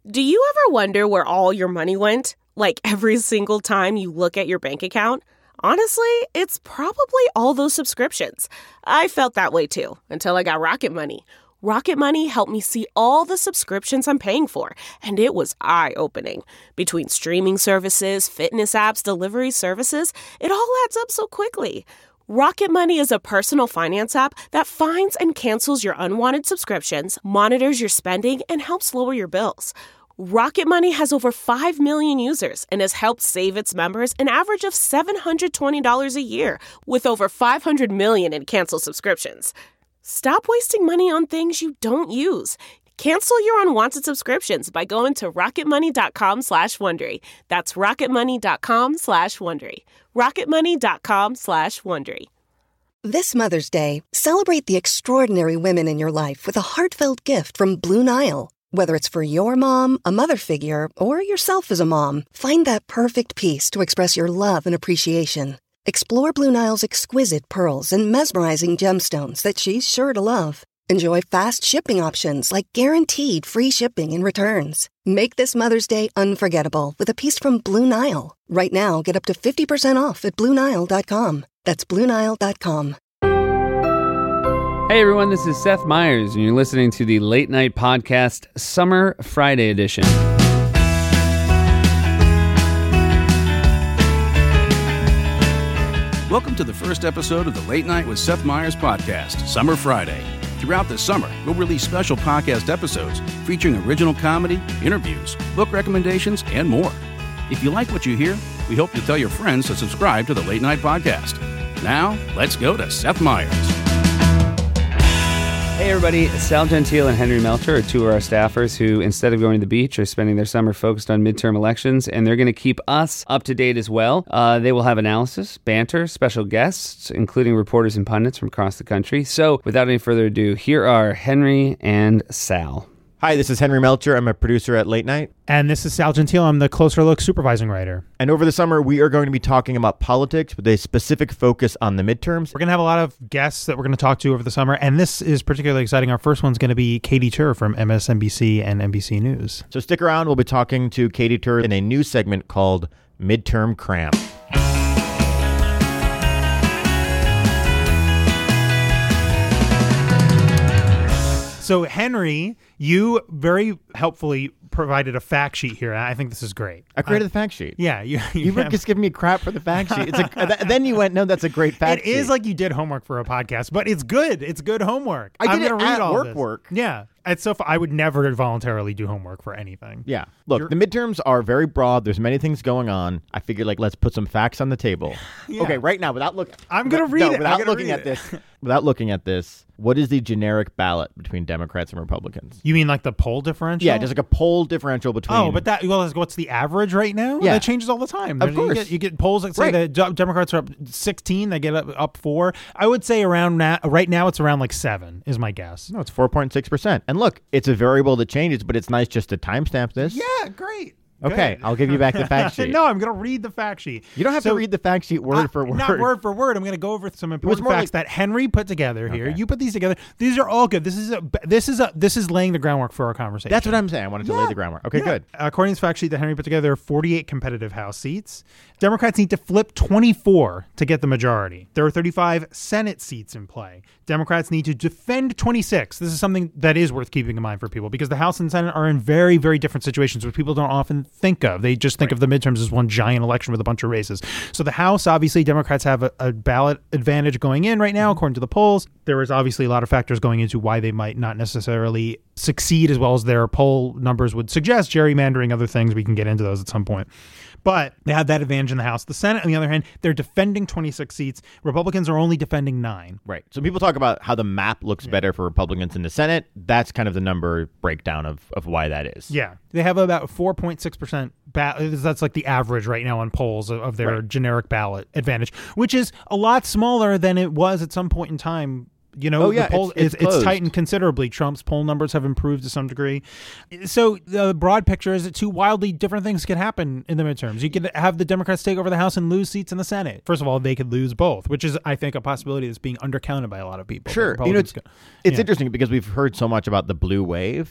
Do you ever wonder where all your money went? Like every single time you look at your bank account? Honestly, it's probably all those subscriptions. I felt that way too, until I got Rocket Money. Rocket Money helped me see all the subscriptions I'm paying for, and it was eye-opening. Between streaming services, fitness apps, delivery services, it all adds up so quickly. Rocket Money is a personal finance app that finds and cancels your unwanted subscriptions, monitors your spending, and helps lower your bills. Rocket Money has over 5 million users and has helped save its members an average of $720 a year, with over 500 million in canceled subscriptions. Stop wasting money on things you don't use. Cancel your unwanted subscriptions by going to rocketmoney.com/Wondery. That's rocketmoney.com/Wondery. rocketmoney.com/Wondery. This Mother's Day, celebrate the extraordinary women in your life with a heartfelt gift from Blue Nile. Whether it's for your mom, a mother figure, or yourself as a mom, find that perfect piece to express your love and appreciation. Explore Blue Nile's exquisite pearls and mesmerizing gemstones that she's sure to love. Enjoy fast shipping options like guaranteed free shipping and returns. Make this Mother's Day unforgettable with a piece from Blue Nile. Right now, get up to 50% off at BlueNile.com. That's BlueNile.com. Hey everyone, this is Seth Meyers, and you're listening to the Late Night Podcast Summer Friday Edition. Welcome to the first episode of the Late Night with Seth Meyers podcast, Summer Friday. Throughout this summer, we'll release special podcast episodes featuring original comedy, interviews, book recommendations, and more. If you like what you hear, we hope you'll tell your friends to subscribe to the Late Night Podcast. Now, let's go to Seth Meyers. Hey everybody, Sal Gentile and Henry Melcher are two of our staffers who, instead of going to the beach, are spending their summer focused on midterm elections, and they're going to keep us up to date as well. They will have analysis, banter, special guests, including reporters and pundits from across the country. So, without any further ado, here are Henry and Sal. Hi, this is Henry Melcher. I'm a producer at Late Night. And this is Sal Gentile. I'm the Closer Look supervising writer. And over the summer, we are going to be talking about politics with a specific focus on the midterms. We're going to have a lot of guests that we're going to talk to over the summer, and this is particularly exciting. Our first one's going to be Katy Tur from MSNBC and NBC News. So stick around. We'll be talking to Katy Tur in a new segment called Midterm Cram. So, Henry, you very helpfully provided a fact sheet here. I think this is great. I created the fact sheet. Yeah. You were just giving me crap for the fact sheet. Then you went, no, that's a great fact sheet. It is like you did homework for a podcast, but it's good. It's good homework. I'm going to read all this. Yeah. It's so I would never voluntarily do homework for anything. Yeah. Look, the midterms are very broad. There's many things going on. I figured, let's put some facts on the table. Yeah. Okay, right now, without looking... I'm going to read it. Without looking at this, what is the generic ballot between Democrats and Republicans? You mean like the poll differential? Yeah, just like a poll differential between... Oh, but what's the average right now? Yeah. That changes all the time. Of course. You get polls that say the Democrats are up 16, they get up 4. I would say right now it's around 7 is my guess. No, it's 4.6%. And look, it's a variable that changes, but it's nice just to timestamp this. Yeah, great. Okay, Good. I'll give you back the fact sheet. No, I'm going to read the fact sheet. You don't have to read the fact sheet word for word. Not word for word. I'm going to go over some important facts that Henry put together here. Okay. You put these together. These are all good. This is laying the groundwork for our conversation. That's what I'm saying. I wanted to lay the groundwork. Okay, good. According to this fact sheet that Henry put together, there are 48 competitive House seats. Democrats need to flip 24 to get the majority. There are 35 Senate seats in play. Democrats need to defend 26. This is something that is worth keeping in mind for people because the House and Senate are in very, very different situations, which people don't often think of. They just think of the midterms as one giant election with a bunch of races. So the House, obviously, Democrats have a ballot advantage going in right now, according to the polls. There is obviously a lot of factors going into why they might not necessarily succeed as well as their poll numbers would suggest, gerrymandering, other things. We can get into those at some point. But they have that advantage in the House. The Senate, on the other hand, they're defending 26 seats. Republicans are only defending 9. Right. So people talk about how the map looks better for Republicans in the Senate. That's kind of the number breakdown of why that is. Yeah. They have about 4.6%. That's like the average right now on polls of their generic ballot advantage, which is a lot smaller than it was at some point in time. You know, the poll it's tightened considerably. Trump's poll numbers have improved to some degree. So the broad picture is that two wildly different things could happen in the midterms. You could have the Democrats take over the House and lose seats in the Senate. First of all, they could lose both, which is, I think, a possibility that's being undercounted by a lot of people. Sure. It's interesting because we've heard so much about the blue wave.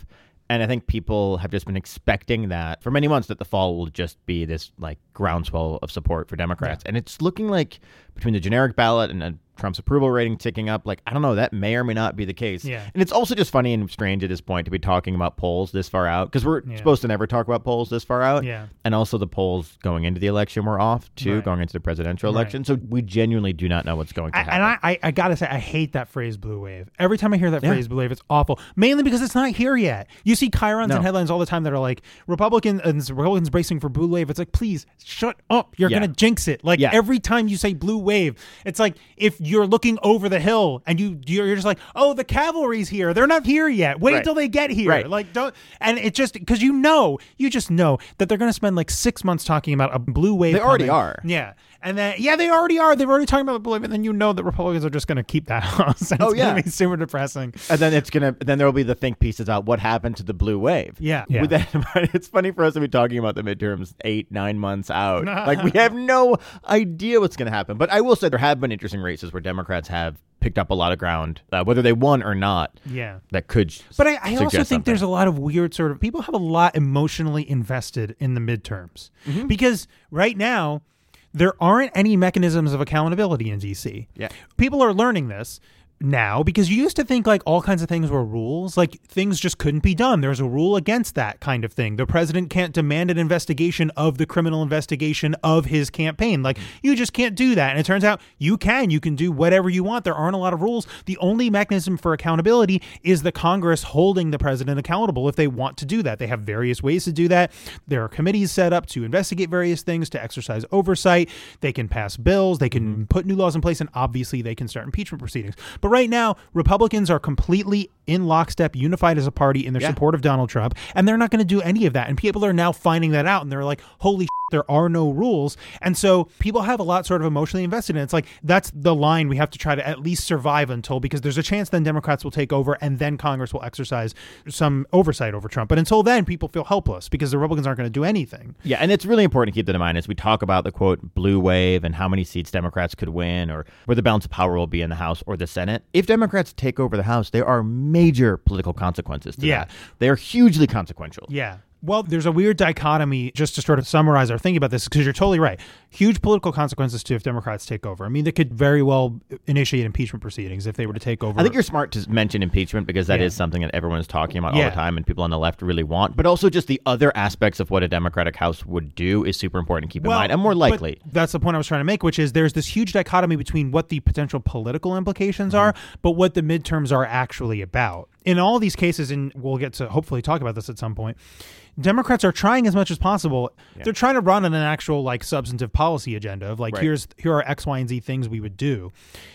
And I think people have just been expecting that for many months, that the fall will just be this like groundswell of support for Democrats. And it's looking like between the generic ballot and Trump's approval rating ticking up, like, I don't know, that may or may not be the case. Yeah. And it's also just funny and strange at this point to be talking about polls this far out, because we're supposed to never talk about polls this far out. Yeah. And also the polls going into the election were off too, going into the presidential election. So we genuinely do not know what's going to happen. And I gotta say, I hate that phrase blue wave. Every time I hear that phrase blue wave, it's awful. Mainly because it's not here yet. You see chyrons and headlines all the time that are like, Republicans bracing for blue wave. It's like, please shut up. You're going to jinx it. Like every time you say blue wave, it's like if you're looking over the hill and you're just like, oh, the cavalry's here. They're not here yet. Wait till they get here. Right. Like, don't. And it just, because you just know that they're going to spend like 6 months talking about a blue wave. They already are. Yeah. And then, they already are. They've already talking about the blue wave, and then you know that Republicans are just going to keep that house. And it's going to be super depressing. And then there'll be the think pieces out what happened to the blue wave. Yeah. With that in mind, it's funny for us to be talking about the midterms 8-9 months out. Like, we have no idea what's going to happen. But I will say there have been interesting races where Democrats have picked up a lot of ground, whether they won or not. Yeah. That could But I also think something. there's a lot of weird sort of, people have a lot emotionally invested in the midterms. Mm-hmm. Because right now, there aren't any mechanisms of accountability in D.C. Yeah. People are learning this now, because you used to think like all kinds of things were rules, like things just couldn't be done. There's a rule against that kind of thing. The president can't demand an investigation of the criminal investigation of his campaign. Like, you just can't do that. And it turns out you can do whatever you want. There aren't a lot of rules. The only mechanism for accountability is the Congress holding the president accountable if they want to do that. They have various ways to do that. There are committees set up to investigate various things, to exercise oversight. They can pass bills. They can put new laws in place, and obviously they can start impeachment proceedings. But right now, Republicans are completely in lockstep, unified as a party in their support of Donald Trump, and they're not going to do any of that. And people are now finding that out, and they're like, holy shit, there are no rules. And so people have a lot sort of emotionally invested in it. It's like, that's the line we have to try to at least survive until, because there's a chance then Democrats will take over and then Congress will exercise some oversight over Trump. But until then, people feel helpless because the Republicans aren't going to do anything. Yeah, and it's really important to keep that in mind as we talk about the, quote, blue wave and how many seats Democrats could win, or where the balance of power will be in the House or the Senate. If Democrats take over the House, there are major political consequences to that. They are hugely consequential. Yeah. Well, there's a weird dichotomy, just to sort of summarize our thinking about this, because you're totally right. Huge political consequences too if Democrats take over. I mean, they could very well initiate impeachment proceedings if they were to take over. I think you're smart to mention impeachment, because that is something that everyone is talking about all the time and people on the left really want. But also just the other aspects of what a Democratic House would do is super important to keep in mind, and more likely. That's the point I was trying to make, which is there's this huge dichotomy between what the potential political implications are, but what the midterms are actually about. In all these cases, and we'll get to hopefully talk about this at some point, Democrats are trying as much as possible. Yeah. They're trying to run on an actual like substantive policy agenda of like, here are X, Y, and Z things we would do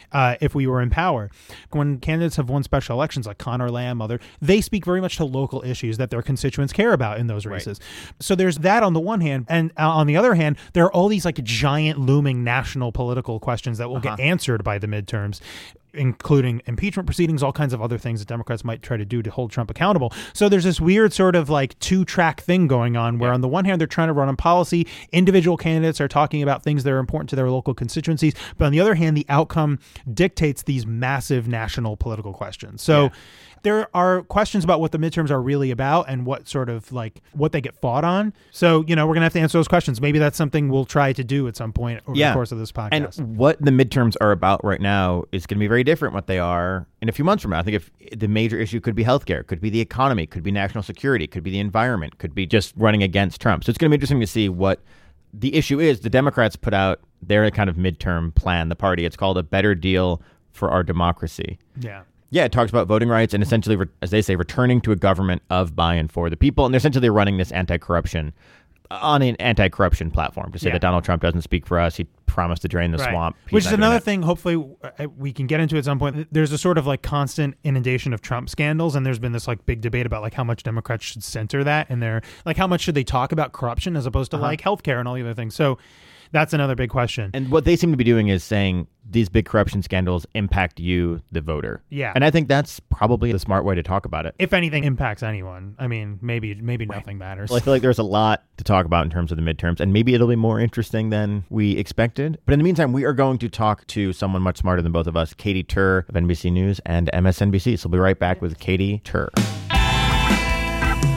if we were in power. When candidates have won special elections like Conor Lamb, they speak very much to local issues that their constituents care about in those races. Right. So there's that on the one hand. And on the other hand, there are all these like giant looming national political questions that will get answered by the midterms, including impeachment proceedings, all kinds of other things that Democrats might try to do to hold Trump accountable. So there's this weird sort of like two-track thing going on where on the one hand, they're trying to run on policy. Individual candidates are talking about things that are important to their local constituencies. But on the other hand, the outcome dictates these massive national political questions. So there are questions about what the midterms are really about and what sort of like what they get fought on. So, we're going to have to answer those questions. Maybe that's something we'll try to do at some point over the course of this podcast. And what the midterms are about right now is going to be very different what they are in a few months from now. I think if the major issue could be healthcare, could be the economy, could be national security, could be the environment, could be just running against Trump. So it's going to be interesting to see what the issue is. The Democrats put out their kind of midterm plan, the party. It's called A Better Deal for Our Democracy. Yeah, it talks about voting rights and essentially, as they say, returning to a government of, by, and for the people. And they're essentially running this anti-corruption on an anti-corruption platform to say that Donald Trump doesn't speak for us. He promised to drain the swamp. Which is another thing, hopefully, we can get into at some point. There's a sort of like constant inundation of Trump scandals, and there's been this like big debate about like how much Democrats should center that in their, like how much should they talk about corruption as opposed to like healthcare and all the other things. So that's another big question. And what they seem to be doing is saying these big corruption scandals impact you, the voter. Yeah. And I think that's probably the smart way to talk about it. If anything impacts anyone. I mean, maybe nothing matters. Well, I feel like there's a lot to talk about in terms of the midterms, and maybe it'll be more interesting than we expected. But in the meantime, we are going to talk to someone much smarter than both of us, Katy Tur of NBC News and MSNBC. So we'll be right back with Katy Tur.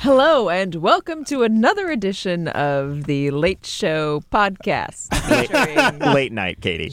Hello, and welcome to another edition of the Late Show podcast. Late night, Katie.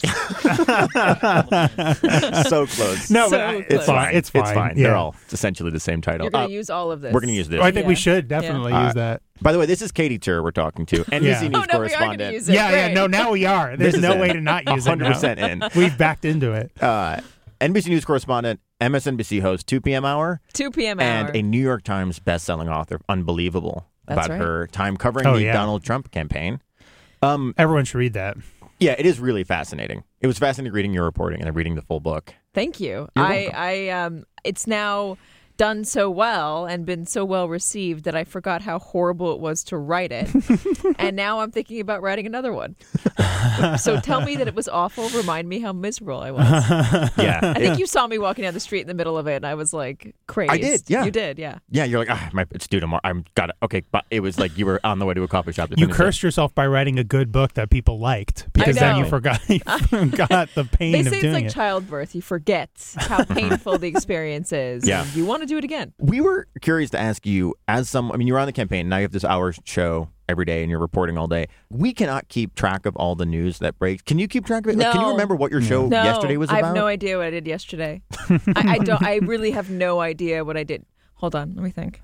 So close. No, So but it's close. fine. It's fine. They're Yeah. all essentially the same title. You're going to use all of this. We're going to use this. Oh, I think we Yeah. should definitely use that. By the way, this is Katie Tur we're talking to, NBC Yeah. News Oh, no, we are going to correspondent. use it. Yeah, Great. no, now we are. There's This is no it. way to not use it now. 100% in. We've backed into it. NBC News correspondent, MSNBC host, 2 p.m. hour, 2 p.m. hour. and a New York Times best-selling author. Unbelievable. That's about right. her time covering Oh, the yeah. Donald Trump campaign. Everyone should read that. Yeah, it is really fascinating. It was fascinating reading your reporting and then reading the full book. Thank you. You're I it's now done so well and been so well received that I forgot how horrible it was to write it. And now I'm thinking about writing another one. So tell me that it was awful. Remind me how miserable I was. Yeah. I think you saw me walking down the street in the middle of it, and I was like crazed. I did, yeah. You did, yeah. Yeah, you're like, it's due tomorrow. I'm got it. Okay, but it was like you were on the way to a coffee shop. To You finish cursed yourself by writing a good book that people liked because then know. you forgot the pain They of say it's doing like it. childbirth. You forget how painful the experience is. Yeah. And you want to do it again. We were curious to ask you, you're on the campaign, now you have this hour show every day and you're reporting all day. We cannot keep track of all the news that breaks. Can you keep track of it? Like, can you No. remember what your show No, yesterday was about? I have no idea what I did yesterday. I don't. I really have no idea what I did. Hold on, let me think.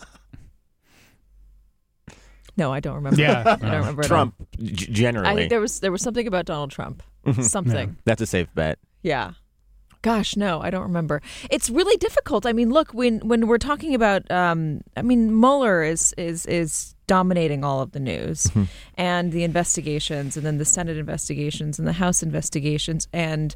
No, I don't remember. Yeah. I don't remember Trump, at all. generally. I think there was something about Donald Trump. Something. That's a safe bet. Yeah. Gosh, no, I don't remember. It's really difficult. I mean, look, when we're talking about, Mueller is dominating all of the news, and the investigations, and then the Senate investigations, and the House investigations, and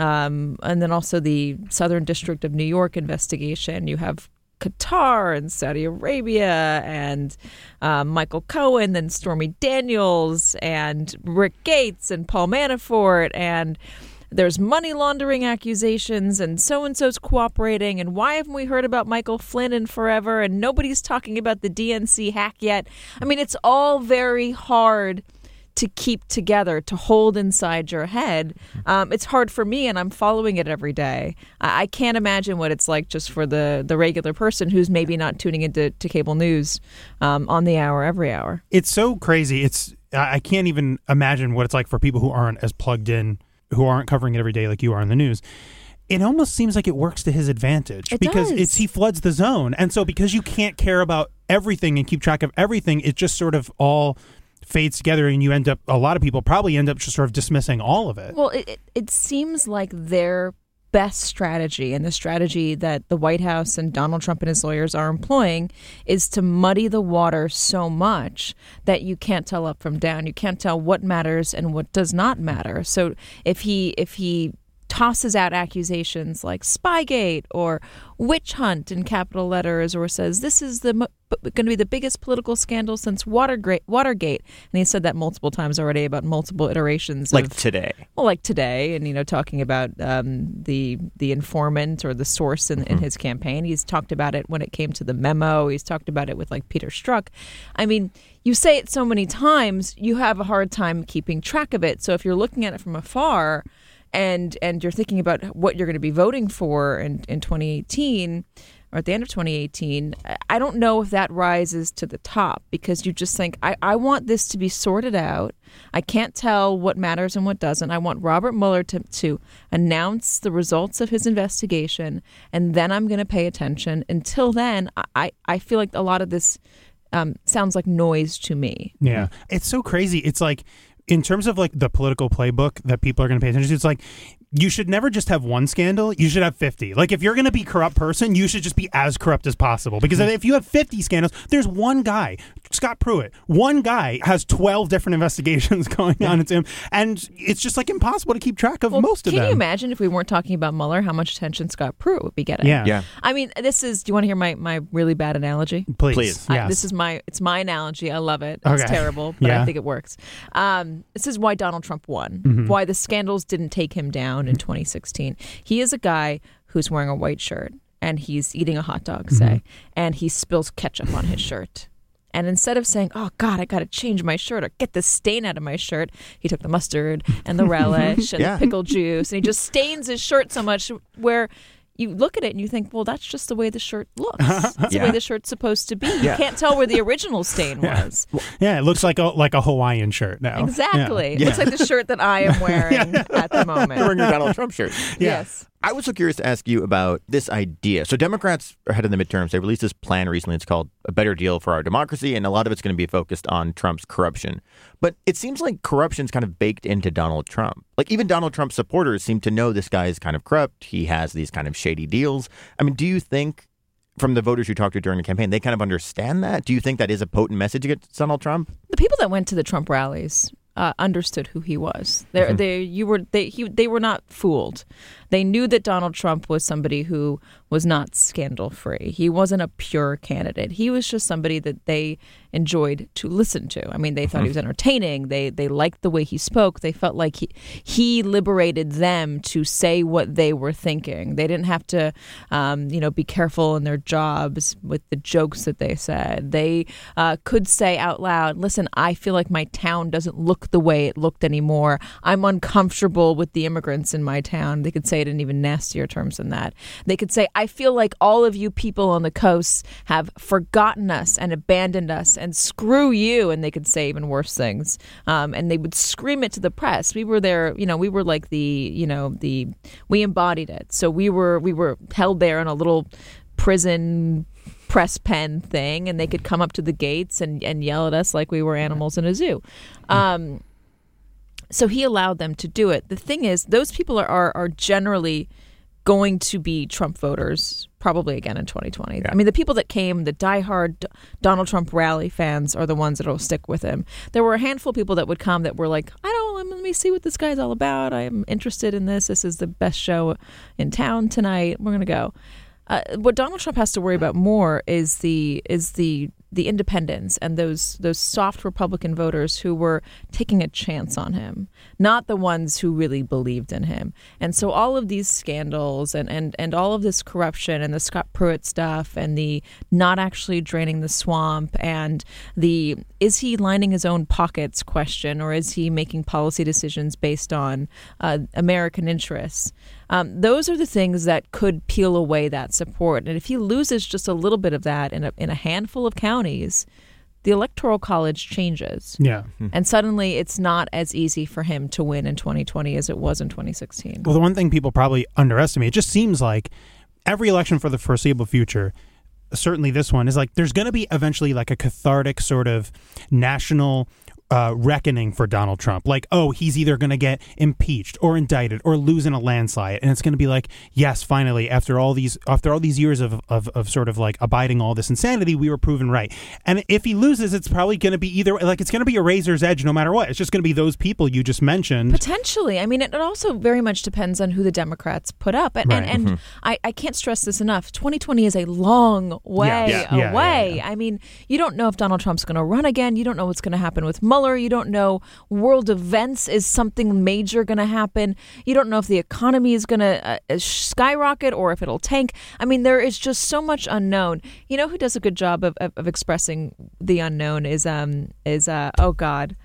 then also the Southern District of New York investigation. You have Qatar and Saudi Arabia and Michael Cohen, then Stormy Daniels and Rick Gates and Paul Manafort, and there's money laundering accusations, and so-and-so's cooperating, and why haven't we heard about Michael Flynn in forever, and nobody's talking about the DNC hack yet. I mean, it's all very hard to keep together, to hold inside your head. It's hard for me, and I'm following it every day. I can't imagine what it's like just for the regular person who's maybe not tuning into cable news on the hour, every hour. It's so crazy. I can't even imagine what it's like for people who aren't as plugged in, who aren't covering it every day like you are in the news. It almost seems like it works to his advantage It because does. he floods the zone. And so because you can't care about everything and keep track of everything, it just sort of all fades together, and a lot of people probably end up just sort of dismissing all of it. Well, it seems like their best strategy, and the strategy that the White House and Donald Trump and his lawyers are employing, is to muddy the water so much that you can't tell up from down. You can't tell what matters and what does not matter. So if he tosses out accusations like Spygate or witch hunt in capital letters, or says this is going to be the biggest political scandal since Watergate, and he said that multiple times already about multiple iterations Like of today. well, like today, and talking about the informant or the source in his campaign. He's talked about it when it came to the memo. He's talked about it with like Peter Strzok. I mean, you say it so many times, you have a hard time keeping track of it. So if you're looking at it from afar, and you're thinking about what you're going to be voting for in 2018 or at the end of 2018, I don't know if that rises to the top, because you just think, I want this to be sorted out. I can't tell what matters and what doesn't. I want Robert Mueller to announce the results of his investigation, and then I'm going to pay attention. Until then, I feel like a lot of this sounds like noise to me. Yeah. It's so crazy. It's like, in terms of like the political playbook that people are going to pay attention to, it's like you should never just have one scandal. You should have 50. Like if you're going to be a corrupt person, you should just be as corrupt as possible. Because if you have 50 scandals, there's one guy, Scott Pruitt. One guy has 12 different investigations going on into him. And it's just like impossible to keep track of most of them. Can you imagine if we weren't talking about Mueller, how much attention Scott Pruitt would be getting? Yeah. Yeah. I mean, do you want to hear my really bad analogy? Please. Yes. This is my analogy. I love it. It's Okay. terrible, but Yeah. I think it works. This is why Donald Trump won, why the scandals didn't take him down in 2016. He is a guy who's wearing a white shirt, and he's eating a hot dog, say, and he spills ketchup on his shirt. And instead of saying, oh, God, I got to change my shirt or get this stain out of my shirt, he took the mustard and the relish and Yeah. the pickle juice, and he just stains his shirt so much where you look at it and you think, well, that's just the way the shirt looks. That's the way the shirt's supposed to be. You can't tell where the original stain was. Yeah, it looks like a Hawaiian shirt now. Exactly. It looks like the shirt that I am wearing at the moment. You're wearing your Donald Trump shirt. Yes. I was so curious to ask you about this idea. So Democrats are ahead of the midterms. They released this plan recently. It's called A Better Deal for Our Democracy, and a lot of it's going to be focused on Trump's corruption. But it seems like corruption's kind of baked into Donald Trump. Like even Donald Trump's supporters seem to know this guy is kind of corrupt. He has these kind of shady deals. I mean, do you think from the voters you talked to during the campaign, they kind of understand that? Do you think that is a potent message against Donald Trump? The people that went to the Trump rallies understood who he was. They were not fooled. They knew that Donald Trump was somebody who was not scandal-free. He wasn't a pure candidate. He was just somebody that they enjoyed to listen to. I mean, they thought he was entertaining. They liked the way he spoke. They felt like he liberated them to say what they were thinking. They didn't have to, be careful in their jobs with the jokes that they said. They could say out loud, listen, I feel like my town doesn't look the way it looked anymore. I'm uncomfortable with the immigrants in my town. They could say it in even nastier terms than that. They could say, I feel like all of you people on the coast have forgotten us and abandoned us, and screw you. And they could say even worse things. And they would scream it to the press. We were there, we were like we embodied it. So we were held there in a little prison press pen thing, and they could come up to the gates and yell at us like we were animals in a zoo. So he allowed them to do it. The thing is, those people are generally going to be Trump voters probably again in 2020. Yeah. I mean, the people that came, the diehard Donald Trump rally fans, are the ones that will stick with him. There were a handful of people that would come that were like, let me see what this guy's all about. I'm interested in this. This is the best show in town tonight. We're going to go. What Donald Trump has to worry about more is the independents and those soft Republican voters who were taking a chance on him, not the ones who really believed in him. And so all of these scandals and all of this corruption and the Scott Pruitt stuff and the not actually draining the swamp and the is he lining his own pockets question, or is he making policy decisions based on American interests? Those are the things that could peel away that support. And if he loses just a little bit of that in a handful of counties, the Electoral College changes. Yeah. And suddenly it's not as easy for him to win in 2020 as it was in 2016. Well, the one thing people probably underestimate, it just seems like every election for the foreseeable future, certainly this one, is like there's going to be eventually like a cathartic sort of national reckoning for Donald Trump. Like, oh, he's either going to get impeached or indicted or lose in a landslide. And it's going to be like, yes, finally, after all these years of sort of like abiding all this insanity, we were proven right. And if he loses, it's probably going to be either like it's going to be a razor's edge no matter what. It's just going to be those people you just mentioned. Potentially. I mean, it also very much depends on who the Democrats put up. And I can't stress this enough. 2020 is a long way away. I mean, you don't know if Donald Trump's going to run again. You don't know what's going to happen with Mueller. You don't know world events. Is something major going to happen? You don't know if the economy is going to skyrocket or if it'll tank. I mean, there is just so much unknown. You know who does a good job of expressing the unknown is the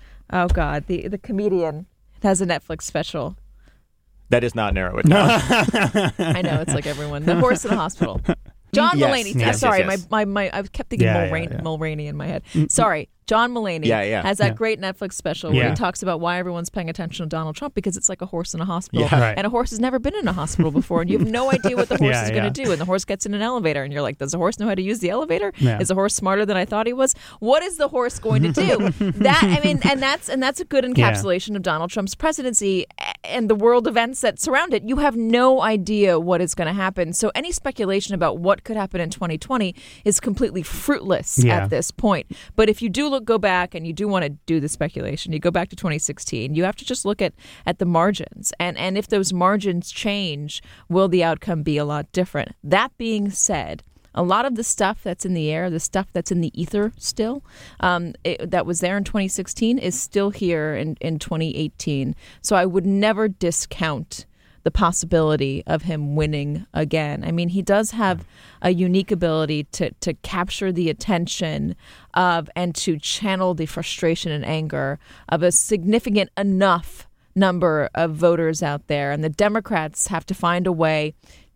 comedian has a Netflix special. That is not narrow it down. I know, it's like everyone. The horse in the hospital. John Mulaney. Yes. I kept thinking Mulroney in my head. Sorry. John Mulaney has that great Netflix special where he talks about why everyone's paying attention to Donald Trump, because it's like a horse in a hospital. Yeah. Right. And a horse has never been in a hospital before, and you have no idea what the horse is going to do. And the horse gets in an elevator, and you're like, does the horse know how to use the elevator? Yeah. Is the horse smarter than I thought he was? What is the horse going to do? And that's a good encapsulation of Donald Trump's presidency and the world events that surround it. You have no idea what is going to happen. So any speculation about what could happen in 2020 is completely fruitless at this point. But if you do go back and you do want to do the speculation, you go back to 2016, you have to just look at the margins. And if those margins change, will the outcome be a lot different? That being said, a lot of the stuff that's in the air, the stuff that's in the ether still, that was there in 2016 is still here in 2018. So I would never discount the possibility of him winning again. I mean, he does have a unique ability to capture the attention of and to channel the frustration and anger of a significant enough number of voters out there. And the Democrats have to find a way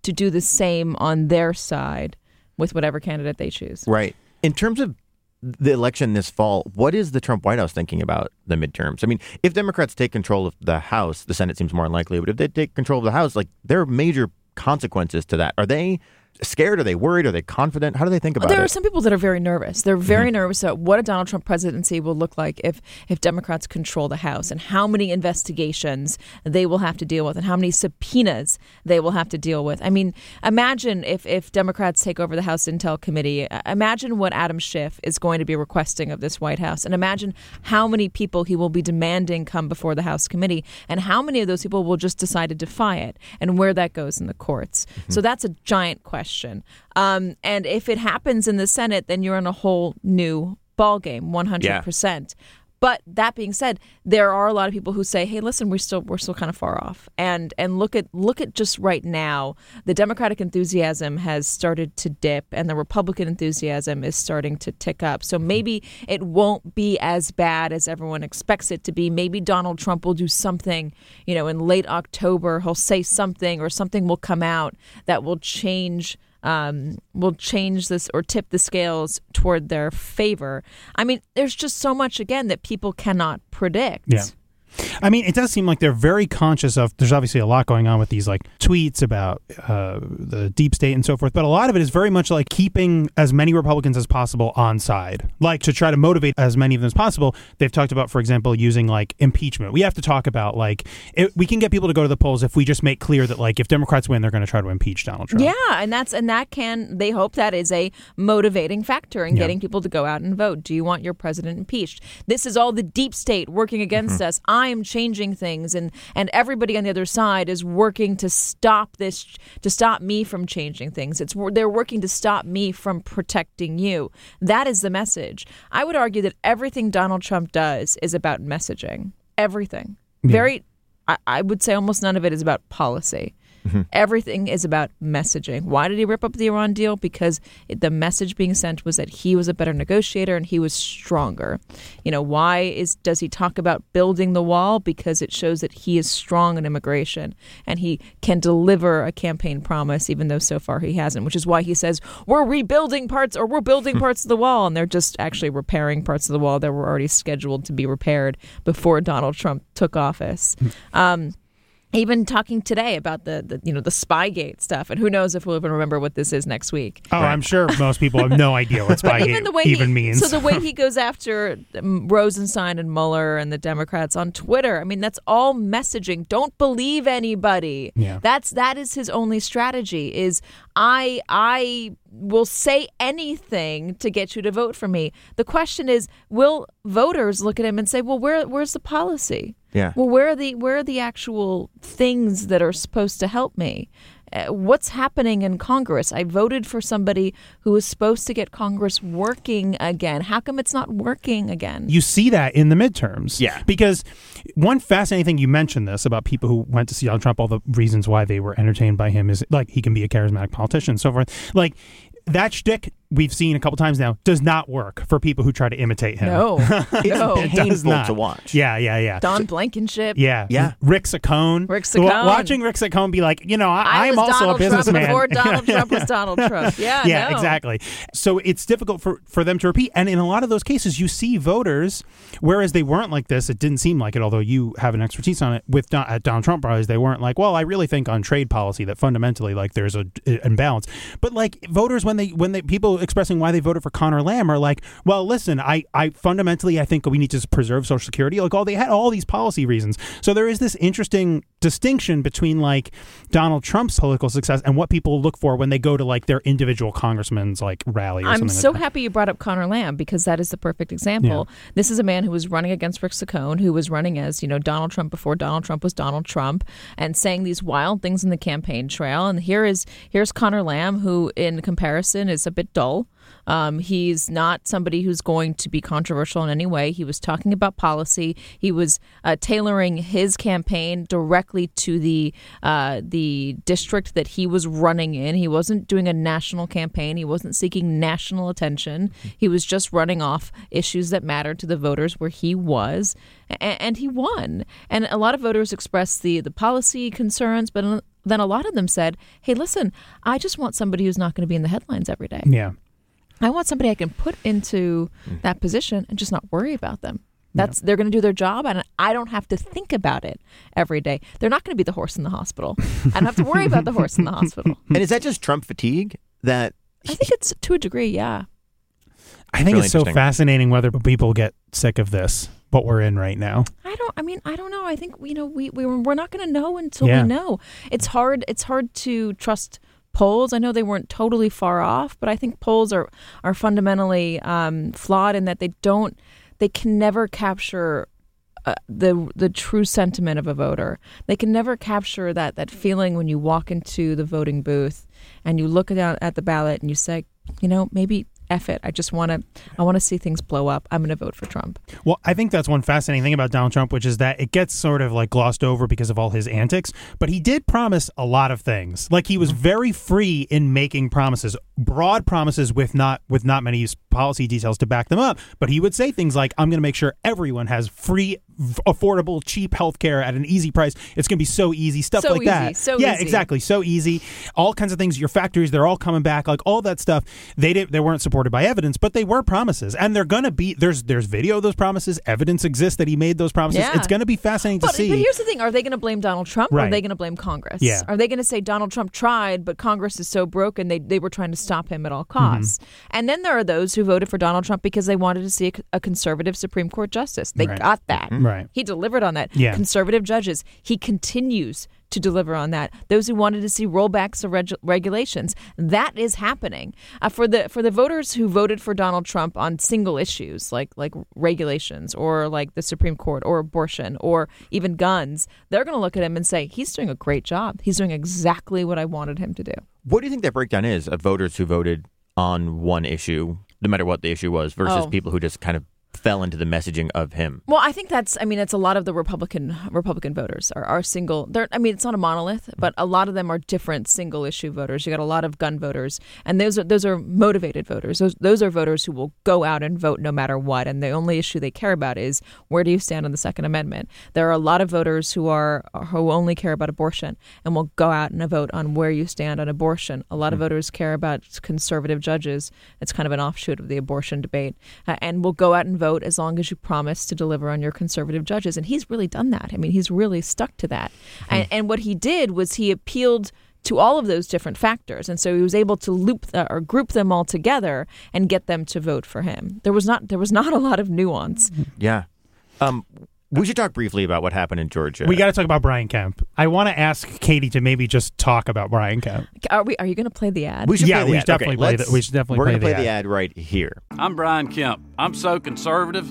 to do the same on their side with whatever candidate they choose. Right. In terms of the election this fall, what is the Trump White House thinking about the midterms? I mean, if Democrats take control of the House, the Senate seems more unlikely, but if they take control of the House, like, there are major consequences to that. Are they scared? Are they worried? Are they confident? How do they think about it? There are some people that are very nervous. They're very nervous about what a Donald Trump presidency will look like if Democrats control the House, and how many investigations they will have to deal with and how many subpoenas they will have to deal with. I mean, imagine if Democrats take over the House Intel Committee. Imagine what Adam Schiff is going to be requesting of this White House, and imagine how many people he will be demanding come before the House committee, and how many of those people will just decide to defy it, and where that goes in the courts. So that's a giant question. And if it happens in the Senate, then you're in a whole new ballgame, 100%. But that being said, there are a lot of people who say, "Hey, listen, we're still kind of far off." And look at just right now, the Democratic enthusiasm has started to dip, and the Republican enthusiasm is starting to tick up. So maybe it won't be as bad as everyone expects it to be. Maybe Donald Trump will do something, in late October. He'll say something, or something will come out that will change this or tip the scales toward their favor. I mean, there's just so much, again, that people cannot predict. Yeah. I mean, it does seem like they're very conscious of, there's obviously a lot going on with these like tweets about the deep state and so forth, but a lot of it is very much like keeping as many Republicans as possible on side, like to try to motivate as many of them as possible. They've talked about, for example, using like impeachment. We have to talk about like, we can get people to go to the polls if we just make clear that like if Democrats win, they're going to try to impeach Donald Trump. Yeah, they hope that is a motivating factor in getting people to go out and vote. Do you want your president impeached? This is all the deep state working against us. I am changing things, and everybody on the other side is working to stop this, to stop me from changing things. They're working to stop me from protecting you. That is the message. I would argue that everything Donald Trump does is about messaging. Everything. I would say almost none of it is about policy. Everything is about messaging. Why did he rip up the Iran deal? Because the message being sent was that he was a better negotiator and he was stronger. Why does he talk about building the wall? Because it shows that he is strong in immigration and he can deliver a campaign promise, even though so far he hasn't, which is why he says we're building parts of the wall, and they're just actually repairing parts of the wall that were already scheduled to be repaired before Donald Trump took office. Even talking today about the Spygate stuff, and who knows if we'll even remember what this is next week. Oh, right. I'm sure most people have no idea what Spygate even means. So the way he goes after Rosenstein and Mueller and the Democrats on Twitter, I mean, that's all messaging. Don't believe anybody. Yeah. That is his only strategy. Is I will say anything to get you to vote for me. The question is, will voters look at him and say, well, where's the policy? Yeah. Well, where are the actual things that are supposed to help me? What's happening in Congress? I voted for somebody who was supposed to get Congress working again. How come it's not working again? You see that in the midterms. Yeah. Because one fascinating thing, you mentioned this about people who went to see Donald Trump, all the reasons why they were entertained by him is like he can be a charismatic politician and so forth. Like that shtick we've seen a couple times now does not work for people who try to imitate him. No. It's painful to watch. Yeah. Don Blankenship. Yeah. Rick Saccone. Watching Rick Saccone be like, I'm also a businessman. Before Donald Trump was Donald Trump. Yeah, exactly. So it's difficult for them to repeat. And in a lot of those cases, you see voters, whereas they weren't like this, it didn't seem like it, although you have an expertise on it, at Donald Trump rallies, they weren't like, well, I really think on trade policy that fundamentally like there's an imbalance. But like voters, when they people expressing why they voted for Conor Lamb are like, well, listen, I fundamentally I think we need to preserve Social Security. Like they had all these policy reasons. So there is this interesting distinction between like Donald Trump's political success and what people look for when they go to like their individual congressman's like rally or something. I'm so happy you brought up Conor Lamb because that is the perfect example. Yeah. This is a man who was running against Rick Saccone, who was running as, Donald Trump before Donald Trump was Donald Trump, and saying these wild things in the campaign trail. And here's Conor Lamb, who in comparison is a bit dull. He's not somebody who's going to be controversial in any way. He was talking about policy. He was tailoring his campaign directly to the district that he was running in. He wasn't doing a national campaign. He wasn't seeking national attention. He was just running off issues that mattered to the voters where he was, and he won. And a lot of voters expressed the policy concerns, but then a lot of them said, hey, listen, I just want somebody who's not going to be in the headlines every day. Yeah. I want somebody I can put into that position and just not worry about them. They're going to do their job, and I don't have to think about it every day. They're not going to be the horse in the hospital. I don't have to worry about the horse in the hospital. And is that just Trump fatigue? I think it's to a degree, yeah. I think really it's so fascinating whether people get sick of this, what we're in right now. I don't know. I think we're not going to know until we know. It's hard to trust polls. I know they weren't totally far off, but I think polls are fundamentally flawed in that they can never capture the true sentiment of a voter. They can never capture that feeling when you walk into the voting booth and you look at the ballot and you say, maybe F it. I want to see things blow up. I'm going to vote for Trump. Well, I think that's one fascinating thing about Donald Trump, which is that it gets sort of like glossed over because of all his antics. But he did promise a lot of things. Like he was very free in making promises, broad promises with not many policy details to back them up. But he would say things like, I'm going to make sure everyone has free, affordable, cheap health care at an easy price. It's going to be so easy, stuff like that. Yeah, exactly. So easy. All kinds of things. Your factories, they're all coming back. Like all that stuff. They weren't supported by evidence, but they were promises. And they're going to be, there's video of those promises. Evidence exists that he made those promises. Yeah. It's going to be fascinating to see. But here's the thing. Are they going to blame Donald Trump or are they going to blame Congress? Yeah. Are they going to say Donald Trump tried, but Congress is so broken they were trying to stop him at all costs? And then there are those who voted for Donald Trump because they wanted to see a conservative Supreme Court justice. They got that. Right. He delivered on that. Yeah. Conservative judges. He continues to deliver on that. Those who wanted to see rollbacks of regulations, that is happening. For the voters who voted for Donald Trump on single issues like regulations or like the Supreme Court or abortion or even guns, they're going to look at him and say, he's doing a great job. He's doing exactly what I wanted him to do. What do you think that breakdown is of voters who voted on one issue, no matter what the issue was, versus people who just kind of fell into the messaging of him? Well, I think it's a lot of the Republican voters are single. It's not a monolith, but a lot of them are different single issue voters. You got a lot of gun voters, and those are motivated voters. Those are voters who will go out and vote no matter what, and the only issue they care about is where do you stand on the Second Amendment. There are a lot of voters who only care about abortion and will go out and vote on where you stand on abortion. A lot of voters care about conservative judges. It's kind of an offshoot of the abortion debate, and will go out and vote as long as you promise to deliver on your conservative judges. And he's really done that. He's really stuck to that. And what he did was he appealed to all of those different factors. And so he was able to group them all together and get them to vote for him. There was not a lot of nuance. Yeah. We should talk briefly about what happened in Georgia. We got to talk about Brian Kemp. I want to ask Katie to maybe just talk about Brian Kemp. Are you going to play the ad? We should play the ad. We should definitely play the ad. We're going to play the ad right here. I'm Brian Kemp. I'm so conservative.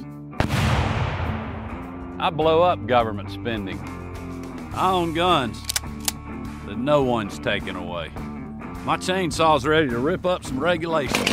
I blow up government spending. I own guns that no one's taking away. My chainsaw's ready to rip up some regulations.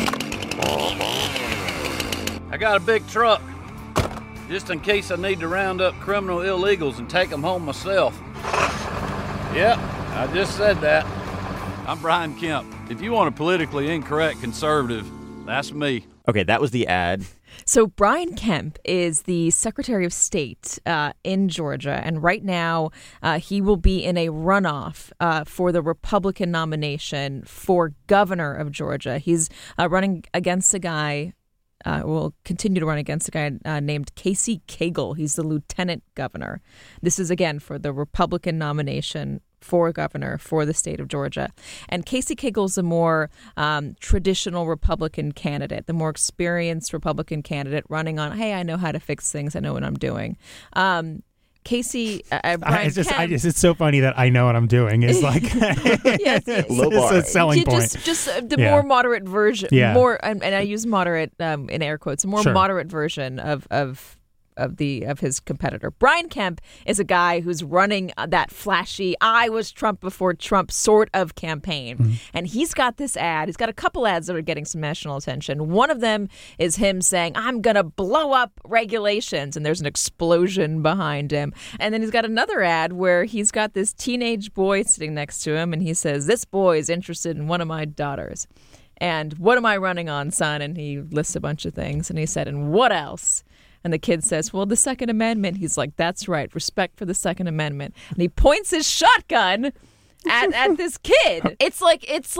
I got a big truck, just in case I need to round up criminal illegals and take them home myself. Yep, I just said that. I'm Brian Kemp. If you want a politically incorrect conservative, that's me. Okay, that was the ad. So Brian Kemp is the Secretary of State in Georgia, and right now he will be in a runoff for the Republican nomination for governor of Georgia. He's running against a guy will continue to run against a guy named Casey Cagle. He's the lieutenant governor. This is, again, for the Republican nomination for governor for the state of Georgia. And Casey Cagle's a more traditional Republican candidate, the more experienced Republican candidate running on, hey, I know how to fix things. I know what I'm doing. Casey, Brian Kemp, it's so funny that I know what I'm doing. It's like low bar. It's a selling point. Just the more moderate version. Yeah. More, and I use moderate in air quotes. A more moderate version of his competitor. Brian Kemp is a guy who's running that flashy, I was Trump before Trump sort of campaign. Mm-hmm. And he's got this ad. He's got a couple ads that are getting some national attention. One of them is him saying, I'm going to blow up regulations. And there's an explosion behind him. And then he's got another ad where he's got this teenage boy sitting next to him. And he says, this boy is interested in one of my daughters. And what am I running on, son? And he lists a bunch of things. And he said, and what else? And the kid says, well, the Second Amendment. He's like, that's right. Respect for the Second Amendment. And he points his shotgun at this kid. It's like it's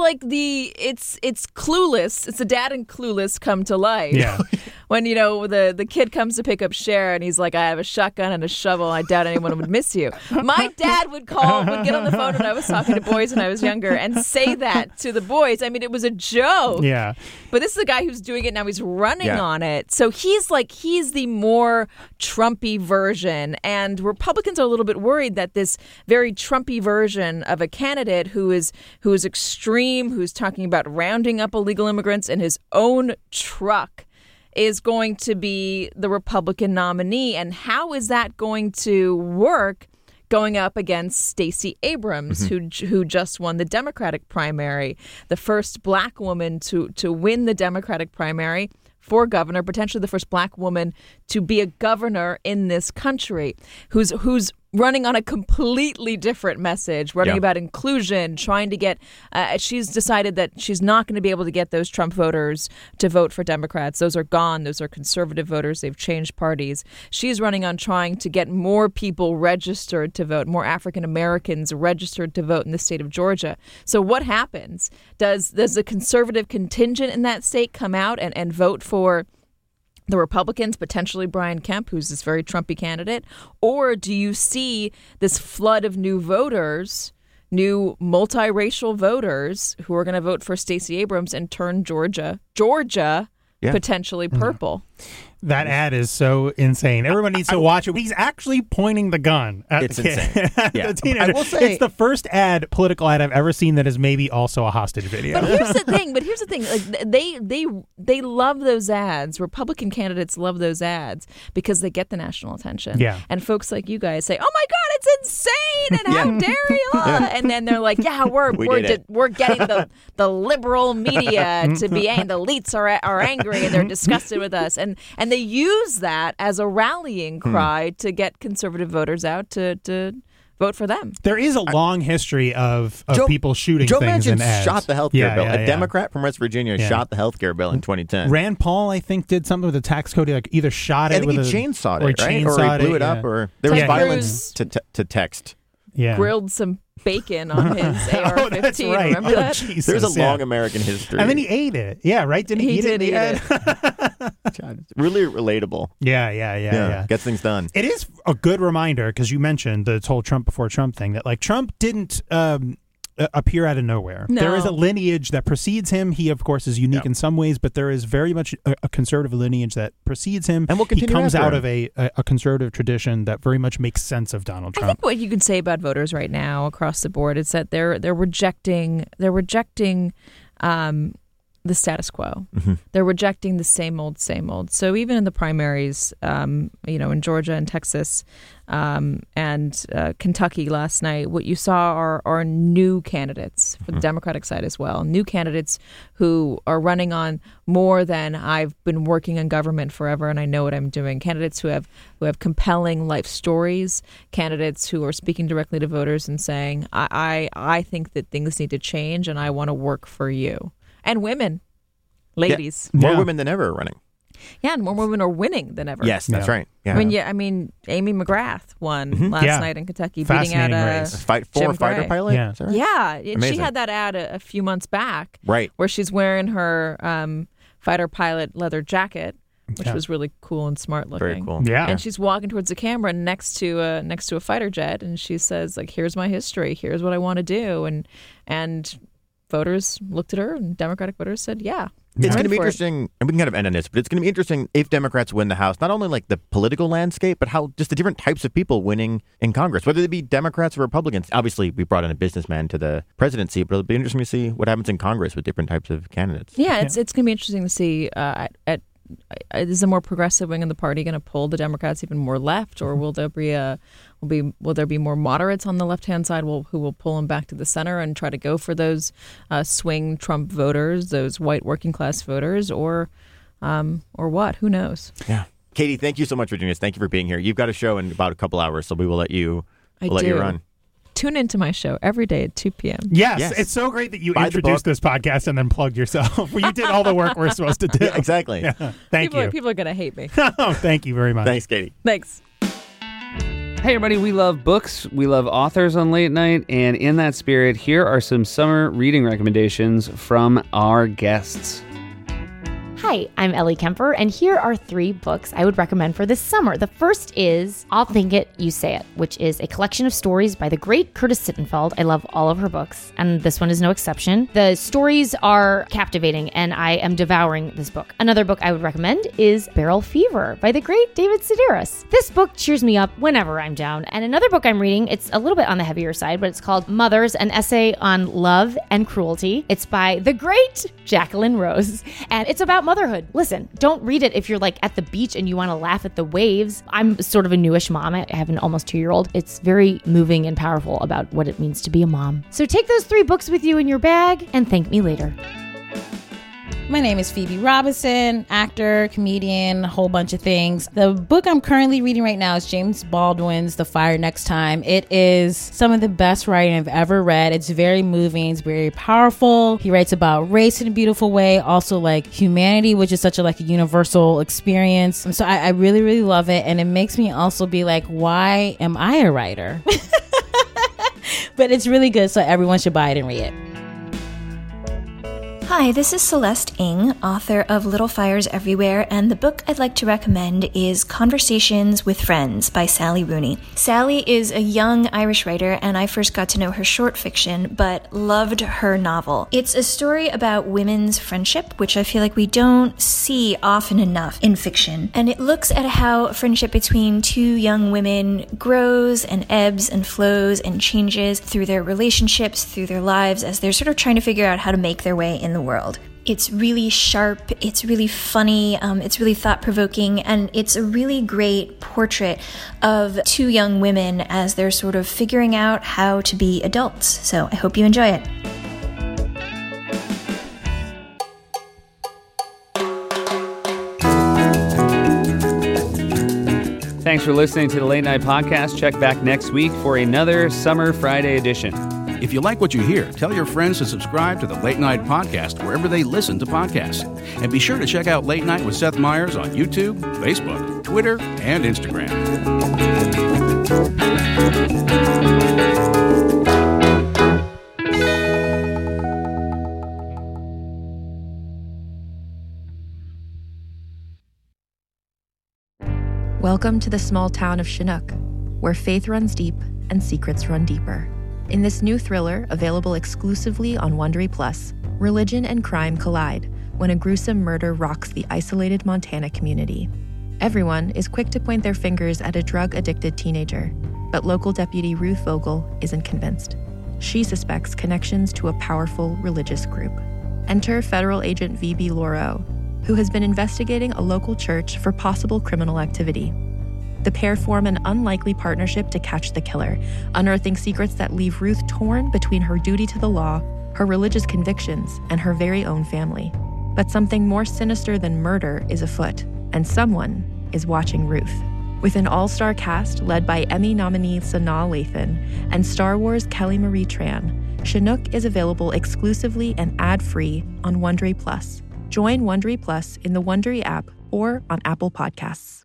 Clueless. It's a dad in Clueless come to life. Yeah. When, the kid comes to pick up Cher and he's like, I have a shotgun and a shovel. I doubt anyone would miss you. My dad would get on the phone when I was talking to boys when I was younger and say that to the boys. I mean, it was a joke. Yeah. But this is the guy who's doing it now. He's running on it. So he's the more Trumpy version. And Republicans are a little bit worried that this very Trumpy version of a candidate who is extreme, who's talking about rounding up illegal immigrants in his own truck, is going to be the Republican nominee. And how is that going to work going up against Stacey Abrams, who just won the Democratic primary, the first black woman to win the Democratic primary for governor, potentially the first black woman to be a governor in this country, who's running on a completely different message, running about inclusion, trying to get she's decided that she's not going to be able to get those Trump voters to vote for Democrats. Those are gone. Those are conservative voters. They've changed parties. She's running on trying to get more people registered to vote, more African Americans registered to vote in the state of Georgia. So what happens? Does a conservative contingent in that state come out and vote for the Republicans, potentially Brian Kemp, who's this very Trumpy candidate? Or do you see this flood of new voters, new multiracial voters who are going to vote for Stacey Abrams and turn Georgia potentially purple? That ad is so insane. Everyone needs to watch it. He's actually pointing the gun at the kid. Insane. Yeah. I will say, it's the first political ad I've ever seen that is maybe also a hostage video. But here's the thing. Like they love those ads. Republican candidates love those ads because they get the national attention. Yeah. And folks like you guys say, "Oh my God, it's insane!" And how dare you? And then they're like, "Yeah, we're getting the liberal media to be angry. The elites are angry and they're disgusted with us." And they use that as a rallying cry to get conservative voters out to vote for them. There is a long history of people shooting Joe things Manchin in ads. shot the health care bill. Yeah, a Democrat from West Virginia shot the health care bill in 2010. Rand Paul, I think, did something with the tax code. He either shot it I think with he chainsawed it, right? Chainsawed or he blew it up, or there was violence to text. Yeah. Grilled some bacon on his AR-15. Oh, that's right. Remember that? Jesus, There's a long American history. And then he ate it. Yeah, right? Didn't he eat it? He did eat it. It's really relatable. Yeah. Gets things done. It is a good reminder, because you mentioned the whole Trump before Trump thing, that like Trump didn't appear out of nowhere. No. There is a lineage that precedes him. He, of course, is unique in some ways, but there is very much a conservative lineage that precedes him. And will continue. He comes after out him. of a conservative tradition that very much makes sense of Donald Trump. I think what you can say about voters right now across the board is that they're rejecting the status quo. They're rejecting the same old. So even in the primaries, in Georgia and Texas and Kentucky last night, what you saw are new candidates for the Democratic side as well. New candidates who are running on more than I've been working in government forever and I know what I'm doing. Candidates who have compelling life stories. Candidates who are speaking directly to voters and saying, I think that things need to change and I want to work for you. And women, ladies. More women than ever are running. Yeah, and more women are winning than ever. Yes, that's right. Yeah. I mean, Amy McGrath won last night in Kentucky, beating Fascinating out race. Fight for Jim a fighter Gray. pilot? Yeah. Is that right? Yeah, and she Amazing. had that ad a few months back, Right. where she's wearing her fighter pilot leather jacket, which was really cool and smart looking. Very cool. Yeah. And she's walking towards the camera next to a fighter jet, and she says, like, "Here's my history. Here's what I want to do." And voters looked at her, and Democratic voters said, "Yeah." It's going to be for it. interesting, and we can kind of end on this, but it's going to be interesting if Democrats win the House, not only like the political landscape, but how just the different types of people winning in Congress, whether they be Democrats or Republicans. Obviously, we brought in a businessman to the presidency, but it'll be interesting to see what happens in Congress with different types of candidates. Yeah, it's going to be interesting to see is the more progressive wing of the party going to pull the Democrats even more left, or will there be more moderates on the left-hand side who will pull them back to the center and try to go for those swing Trump voters, those white working-class voters, or what? Who knows? Yeah. Katie, thank you so much for joining us. Thank you for being here. You've got a show in about a couple hours, so we will let you run. Tune into my show every day at 2 p.m. Yes, it's so great that you introduced this podcast and then plugged yourself. You did all the work we're supposed to do. Yeah, exactly. Yeah. Thank you. People are going to hate me. Oh, thank you very much. Thanks, Katie. Thanks. Hey everybody, we love books, we love authors on Late Night, and in that spirit, here are some summer reading recommendations from our guests. Hi, I'm Ellie Kemper, and here are 3 books I would recommend for this summer. The first is I'll Think It, You Say It, which is a collection of stories by the great Curtis Sittenfeld. I love all of her books, and this one is no exception. The stories are captivating, and I am devouring this book. Another book I would recommend is Barrel Fever by the great David Sedaris. This book cheers me up whenever I'm down. And another book I'm reading, it's a little bit on the heavier side, but it's called Mothers, an Essay on Love and Cruelty. It's by the great Jacqueline Rose, and it's about motherhood. Listen, don't read it if you're like at the beach and you want to laugh at the waves. I'm sort of a newish mom. I have an almost 2-year-old. It's very moving and powerful about what it means to be a mom. So take those 3 books with you in your bag and thank me later. My name is Phoebe Robinson, actor, comedian, a whole bunch of things. The book I'm currently reading right now is James Baldwin's The Fire Next Time. It is some of the best writing I've ever read. It's very moving. It's very powerful. He writes about race in a beautiful way. Also like humanity, which is such a universal experience. So I really, really love it. And it makes me also be like, why am I a writer? But it's really good. So everyone should buy it and read it. Hi, this is Celeste Ng, author of Little Fires Everywhere, and the book I'd like to recommend is Conversations with Friends by Sally Rooney. Sally is a young Irish writer, and I first got to know her short fiction, but loved her novel. It's a story about women's friendship, which I feel like we don't see often enough in fiction. And it looks at how a friendship between 2 young women grows and ebbs and flows and changes through their relationships, through their lives, as they're sort of trying to figure out how to make their way in the world. It's really sharp, it's really funny, it's really thought-provoking, and it's a really great portrait of 2 young women as they're sort of figuring out how to be adults. So I hope you enjoy it. Thanks for listening to the Late Night Podcast. Check back next week for another Summer Friday edition. If you like what you hear, tell your friends to subscribe to the Late Night Podcast wherever they listen to podcasts. And be sure to check out Late Night with Seth Meyers on YouTube, Facebook, Twitter, and Instagram. Welcome to the small town of Chinook, where faith runs deep and secrets run deeper. In this new thriller, available exclusively on Wondery Plus, religion and crime collide when a gruesome murder rocks the isolated Montana community. Everyone is quick to point their fingers at a drug-addicted teenager, but local deputy Ruth Vogel isn't convinced. She suspects connections to a powerful religious group. Enter federal agent V.B. Laureau, who has been investigating a local church for possible criminal activity. The pair form an unlikely partnership to catch the killer, unearthing secrets that leave Ruth torn between her duty to the law, her religious convictions, and her very own family. But something more sinister than murder is afoot, and someone is watching Ruth. With an all-star cast led by Emmy nominee Sanaa Lathan and Star Wars Kelly Marie Tran, Chinook is available exclusively and ad-free on Wondery Plus. Join Wondery Plus in the Wondery app or on Apple Podcasts.